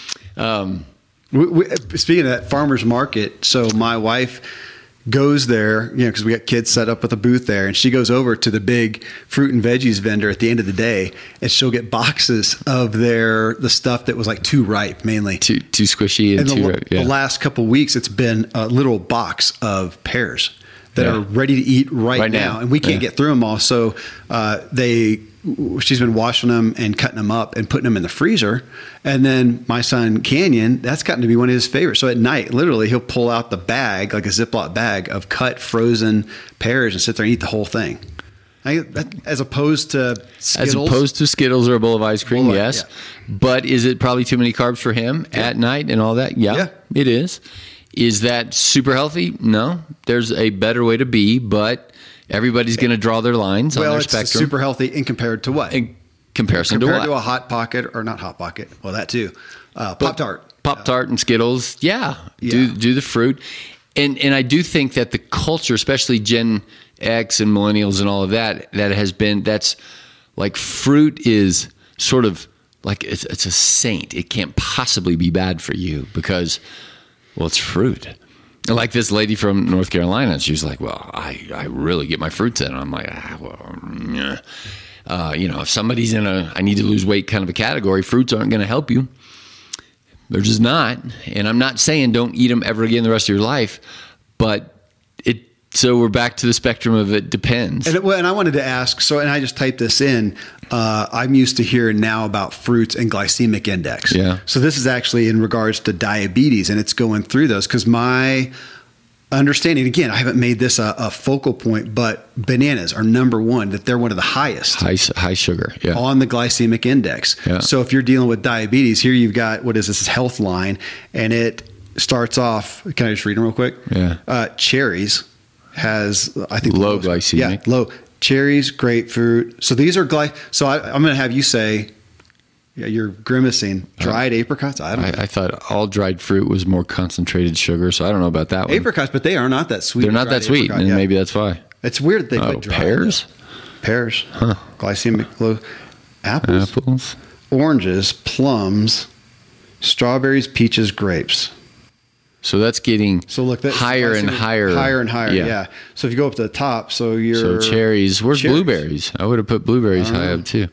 Um, We, we, speaking of that farmer's market, so my wife goes there, you know, because we got kids set up with a booth there, and she goes over to the big fruit and veggies vendor at the end of the day, and she'll get boxes of their the stuff that was like too ripe, mainly. too too squishy and, And the, too la- ripe, yeah. the last couple of weeks, it's been a little box of pears that Yeah. are ready to eat right, Right now. now. and we can't Yeah. get through them all. So uh, they, she's been washing them and cutting them up and putting them in the freezer. And then my son Canyon, that's gotten to be one of his favorites. So at night, literally, he'll pull out the bag, like a Ziploc bag of cut frozen pears, and sit there and eat the whole thing. I, that, as opposed to Skittles. As opposed to Skittles or a bowl of ice cream, Bowl of- yes. yeah. But is it probably too many carbs for him at night and all that? Yeah, Yeah. it is. Is that super healthy? No. There's a better way to be, but everybody's going to draw their lines on well, their it's spectrum. super healthy in compared to what? in comparison compared to to, what? a Hot Pocket, or not Hot Pocket. Well, that too. Uh, Pop Tart. Pop Tart and Skittles, yeah, do Yeah. do the fruit, and and I do think that the culture, especially Gen X and millennials and all of that, that has been that's like fruit is sort of like it's it's a saint. It can't possibly be bad for you because, well, it's fruit. Like this lady from North Carolina, she was like, "Well, I I really get my fruits in." And I'm like, ah, well, yeah. uh, you know, if somebody's in a I need to lose weight kind of a category, fruits aren't going to help you. They're just not. And I'm not saying don't eat them ever again the rest of your life, but it, so we're back to the spectrum of it depends. And, it, well, and I wanted to ask, so, and I just typed this in, uh, I'm used to hearing now about fruits and glycemic index. Yeah. So this is actually in regards to diabetes, and it's going through those, because my understanding, again, I haven't made this a, a focal point, but bananas are number one, that they're one of the highest high, high sugar. Yeah. on the glycemic index. Yeah. So if you're dealing with diabetes, here you've got, what is this, Health Line, and it starts off. Can I just read them real quick? Yeah. Uh, cherries has, I think, low the lowest- glycemic. Yeah, low cherries, grapefruit. So these are gly. So I, I'm going to have you say, yeah, you're grimacing. Dried apricots. I don't. I, know. I thought all dried fruit was more concentrated sugar, so I don't know about that one. Apricots, but they are not that sweet. They're not Dried that sweet, apricot, and yeah. maybe that's why. It's weird that they Oh, put dried, pears? though. Pears, huh? Glycemic low. Apples, Apples. oranges, plums, strawberries, peaches, grapes. So that's getting So look, that's higher and glycemic- higher. higher and higher. Yeah. So if you go up to the top, so you're So cherries. Where's cherries. blueberries? I would have put blueberries high up too.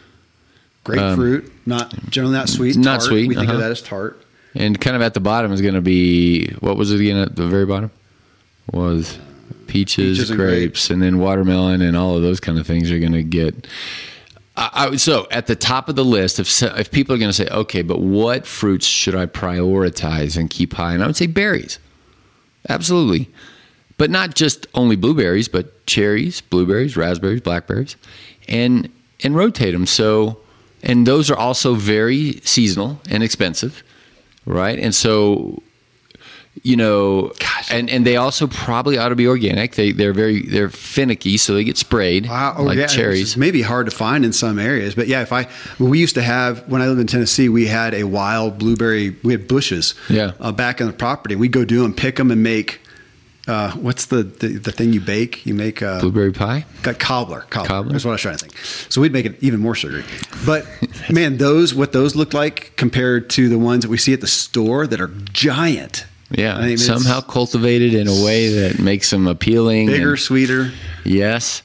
Grapefruit, not generally not sweet. not tart. sweet, We think uh-huh. of that as tart. And kind of at the bottom is going to be, what was it again at the very bottom? Was peaches, Peaches and grapes, grapes. and then watermelon and all of those kind of things are going to get. I, I, so at the top of the list, if if people are going to say, okay, but what fruits should I prioritize and keep high? And I would say berries. Absolutely. But not just only blueberries, but cherries, blueberries, raspberries, blackberries, and and rotate them. So, and those are also very seasonal and expensive, right? And so, you know, Gosh. and and they also probably ought to be organic. They they're very they're finicky, so they get sprayed Wow, oh, like yeah, cherries. It's maybe hard to find in some areas, but yeah, if I we used to have when I lived in Tennessee, we had a wild blueberry. We had bushes, Yeah. uh, back on the property. We'd go do them, pick them, and make. Uh, what's the, the the thing you bake? You make uh, Blueberry pie. got cobbler. Cobbler. Cobbler? That's what I was trying to think. So we'd make it even more sugary. But man, those what those look like compared to the ones that we see at the store that are giant. Yeah, I mean, it's somehow cultivated in a way that makes them appealing. bigger, and- sweeter. Yes.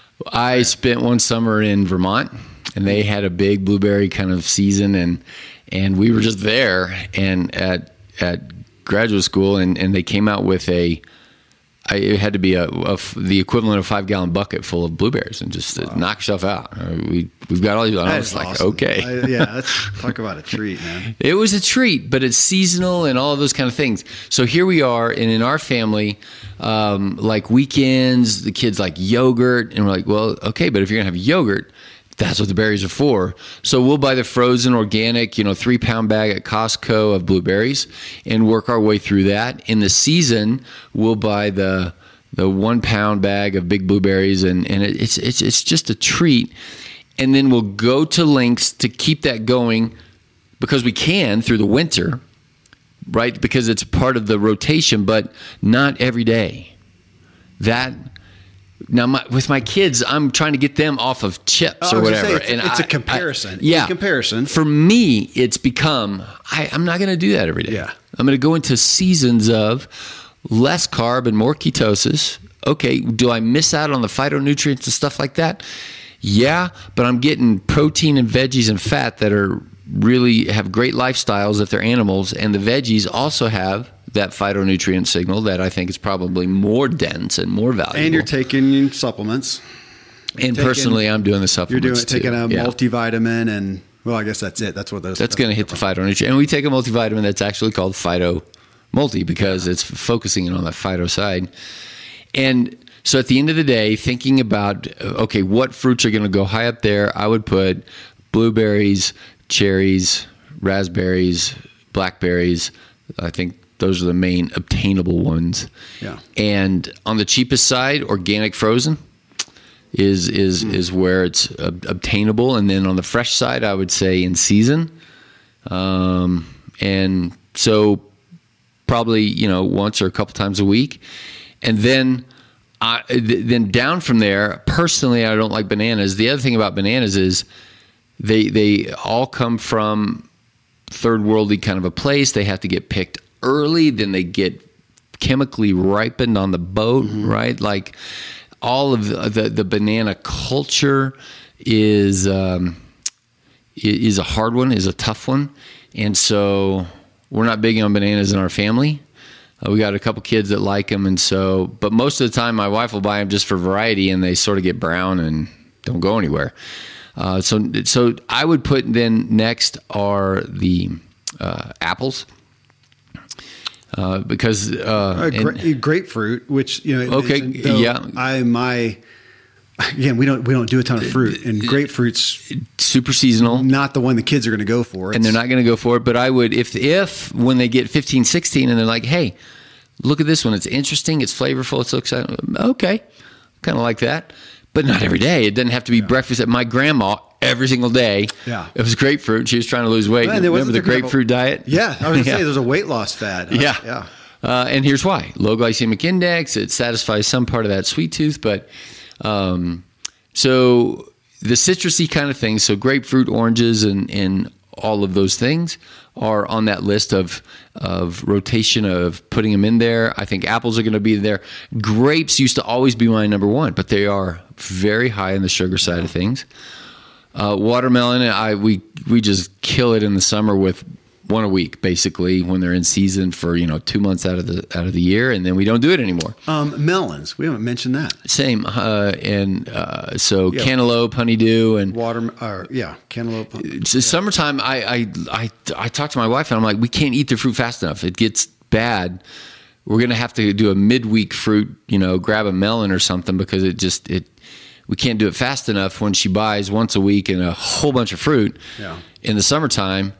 I spent one summer in Vermont, and they had a big blueberry kind of season, and and we were just there and at at graduate school, and, and they came out with a, I, it had to be a, a the equivalent of a five gallon bucket full of blueberries, and just wow. knock yourself out. We we've got all these. I was like, awesome. okay, I, yeah, let's talk about a treat, man. It was a treat, but it's seasonal and all of those kind of things. So here we are, and in our family, um, like weekends, the kids like yogurt, and we're like, well, okay, but if you're gonna have yogurt, that's what the berries are for. So we'll buy the frozen organic, you know, three pound bag at Costco of blueberries and work our way through that. In the season, we'll buy the the one pound bag of big blueberries, and, and it, it's it's it's just a treat. And then we'll go to lengths to keep that going because we can through the winter, right? Because it's part of the rotation, but not every day. That Now, my, with my kids, I'm trying to get them off of chips Oh, I or was gonna whatever. say, it's- it's a a comparison. yeah, In comparison. For me, it's become I, I'm not going to do that every day. Yeah. I'm going to go into seasons of less carb and more ketosis. Okay, do I miss out on the phytonutrients and stuff like that? Yeah, but I'm getting protein and veggies and fat that are really have great lifestyles if they're animals, and the veggies also have that phytonutrient signal that I think is probably more dense and more valuable. And you're taking supplements. And taking- personally, I'm doing the You're supplements doing taking too. a Yeah. multivitamin, and well, I guess that's it. That's what those. That's going to hit the phytonutrient. And we take a multivitamin that's actually called Phyto Multi because it's focusing in on that phyto side. And so at the end of the day, thinking about, okay, what fruits are going to go high up there, I would put blueberries, cherries, raspberries, blackberries. I think those are the main obtainable ones. Yeah. And on the cheapest side, organic frozen is is mm. is where it's ob- obtainable, and then on the fresh side, I would say in season. Um, and so probably, you know, once or a couple times a week, and then I, th- then down from there. Personally, I don't like bananas. The other thing about bananas is they they all come from third worldy kind of a place. They have to get picked early, then they get chemically ripened on the boat, mm-hmm. right? Like all of the, the, the banana culture is um, is a hard one, is a tough one. And so we're not big on bananas in our family. Uh, we got a couple kids that like them. And so, but most of the time my wife will buy them just for variety, and they sort of get brown and don't go anywhere. Uh, so, so I would put then next are the uh, apples. Uh, because uh, uh, gra- and, grapefruit, which you know, okay, though yeah, I my again, we don't we don't do a ton of fruit, and grapefruit's super seasonal, not the one the kids are going to go for. It's, and they're not going to go for it. But I would, if if when they get fifteen, sixteen, and they're like, hey, look at this one. It's interesting. It's flavorful. It's so exciting. Okay, kind of like that, but not every day. It doesn't have to be yeah. breakfast at my grandma every single day. Yeah, it was grapefruit. She was trying to lose weight. Man, Remember the grapefruit a, diet? Yeah, I was going to yeah. say there's a weight loss fad. Yeah, yeah. Uh, and here's why: low glycemic index. It satisfies some part of that sweet tooth, but um, so the citrusy kind of things. So grapefruit, oranges, and and all of those things are on that list of of rotation of putting them in there. I think apples are going to be there. Grapes used to always be my number one, but they are very high in the sugar side of things. Uh, watermelon, I we we just kill it in the summer with one a week, basically, when they're in season for, you know, two months out of the out of the year, and then we don't do it anymore. Um, melons, we haven't mentioned that. Same, uh, and uh, so yeah. cantaloupe, honeydew, and water. Or, yeah, cantaloupe. It's yeah. Summertime. I, I I I talk to my wife, and I'm like, we can't eat the fruit fast enough. It gets bad. We're gonna have to do a midweek fruit. You know, grab a melon or something, because it just it. We can't do it fast enough when she buys once a week and a whole bunch of fruit yeah. in the summertime.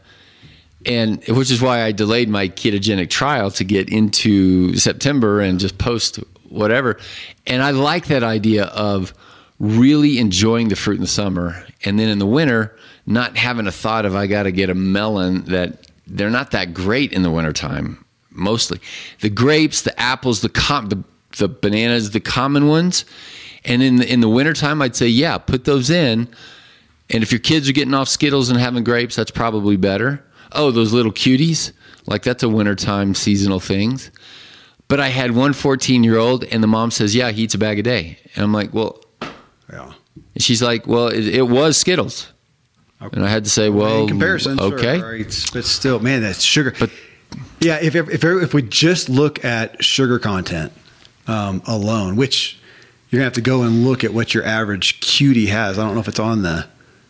And which is why I delayed my ketogenic trial to get into September and just post whatever. And I like that idea of really enjoying the fruit in the summer, and then in the winter, not having a thought of, I got to get a melon. That they're not that great in the wintertime, mostly. The grapes, the apples, the com- the, the bananas, the common ones. And in the, in the wintertime, I'd say, yeah, put those in. And if your kids are getting off Skittles and having grapes, that's probably better. Oh, those little cuties, like that's a wintertime seasonal things. But I had one fourteen-year-old, and the mom says, yeah, he eats a bag a day. And I'm like, well, yeah. And she's like, well, it, it was Skittles. Okay. And I had to say, well, in comparison, okay. Sure, right. But still, man, that's sugar. But yeah, if if if, if we just look at sugar content um, alone, which you're going to have to go and look at what your average cutie has. I don't know if it's on the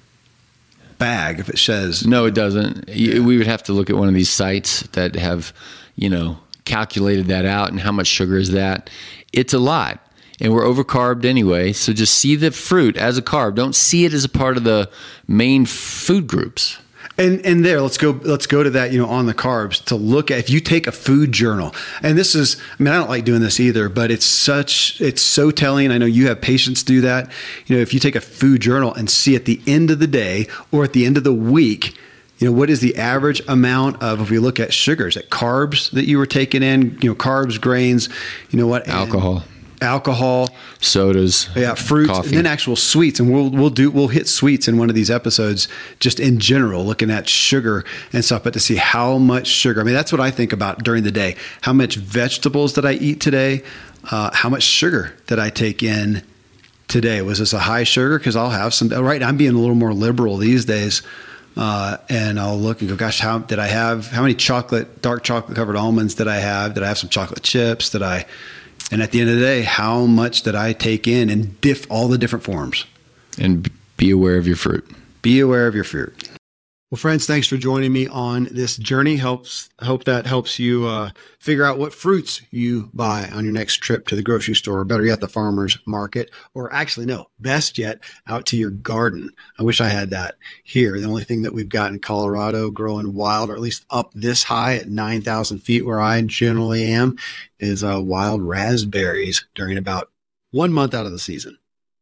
bag, if it says. No, it doesn't. Yeah. We would have to look at one of these sites that have, you know, calculated that out, and how much sugar is that. It's a lot, and we're overcarbed anyway. So just see the fruit as a carb. Don't see it as a part of the main food groups. And and there, let's go let's go to that, you know, on the carbs, to look at, if you take a food journal, and this is, I mean, I don't like doing this either, but it's such, it's so telling. I know you have patients do that. You know, if you take a food journal and see at the end of the day or at the end of the week, you know, what is the average amount of, if we look at sugars, at carbs that you were taking in, you know, carbs, grains, you know what? Alcohol. Alcohol, sodas, yeah, fruits, coffee. And then actual sweets. And we'll we'll do we'll hit sweets in one of these episodes, just in general, looking at sugar and stuff. But to see how much sugar, I mean, that's what I think about during the day. How much vegetables did I eat today? Uh, how much sugar did I take in today? Was this a high sugar? Because I'll have some. Right, I'm being a little more liberal these days. Uh, and I'll look and go, gosh, how did I have? How many chocolate, dark chocolate covered almonds did I have? Did I have some chocolate chips? Did I? And at the end of the day, how much did I take in, and diff all the different forms? And be aware of your fruit. Be aware of your fruit. Well, friends, thanks for joining me on this journey. Helps hope that helps you uh, figure out what fruits you buy on your next trip to the grocery store, or better yet, the farmer's market, or actually, no, best yet, out to your garden. I wish I had that here. The only thing that we've got in Colorado growing wild, or at least up this high at nine thousand feet where I generally am, is uh, wild raspberries during about one month out of the season.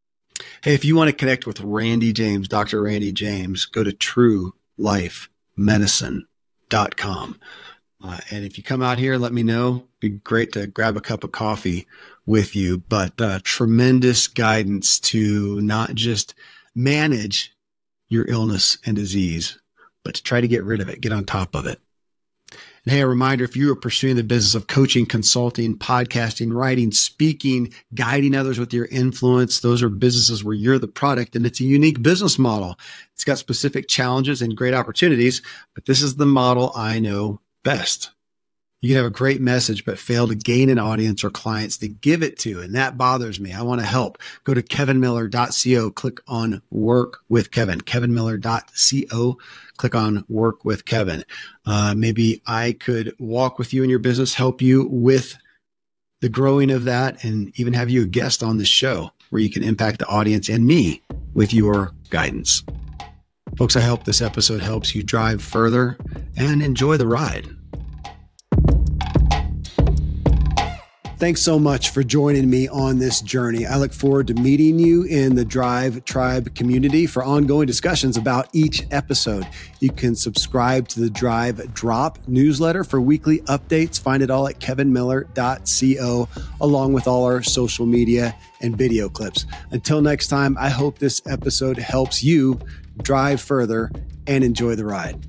Hey, if you want to connect with Randy James, Doctor Randy James, go to true life medicine dot com. Uh, and if you come out here, let me know. It'd be great to grab a cup of coffee with you. But uh, tremendous guidance to not just manage your illness and disease, but to try to get rid of it, get on top of it. And hey, a reminder, if you are pursuing the business of coaching, consulting, podcasting, writing, speaking, guiding others with your influence, those are businesses where you're the product, and it's a unique business model. It's got specific challenges and great opportunities, but this is the model I know best. You can have a great message, but fail to gain an audience or clients to give it to. And that bothers me. I want to help. Go to kevin miller dot co, click on Work with Kevin, kevin miller dot co, click on Work with Kevin. Uh, maybe I could walk with you in your business, help you with the growing of that, and even have you a guest on the show. where you can impact the audience and me with your guidance. Folks, I hope this episode helps you drive further and enjoy the ride. Thanks so much for joining me on this journey. I look forward to meeting you in the Drive Tribe community for ongoing discussions about each episode. You can subscribe to the Drive Drop newsletter for weekly updates. Find it all at kevin miller dot co, along with all our social media and video clips. Until next time, I hope this episode helps you drive further and enjoy the ride.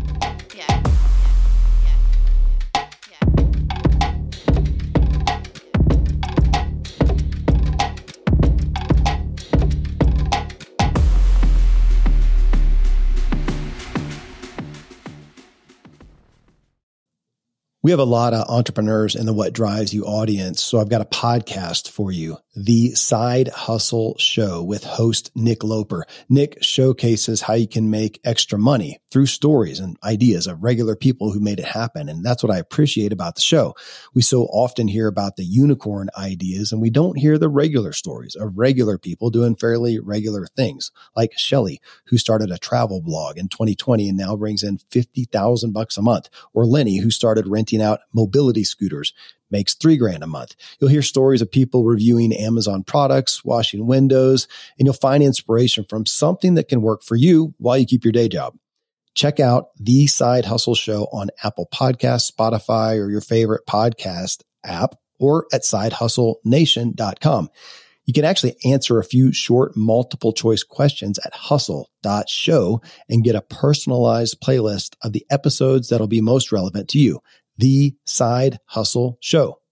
We have a lot of entrepreneurs in the What Drives You audience, so I've got a podcast for you, The Side Hustle Show with host Nick Loper. Nick showcases how you can make extra money through stories and ideas of regular people who made it happen, and that's what I appreciate about the show. We so often hear about the unicorn ideas, and we don't hear the regular stories of regular people doing fairly regular things, like Shelly, who started a travel blog in twenty twenty and now brings in fifty thousand bucks a month, or Lenny, who started renting out mobility scooters, makes three grand a month. You'll hear stories of people reviewing Amazon products, washing windows, and you'll find inspiration from something that can work for you while you keep your day job. Check out The Side Hustle Show on Apple Podcasts, Spotify, or your favorite podcast app, or at side hustle nation dot com. You can actually answer a few short multiple choice questions at hustle dot show and get a personalized playlist of the episodes that'll be most relevant to you. The Side Hustle Show.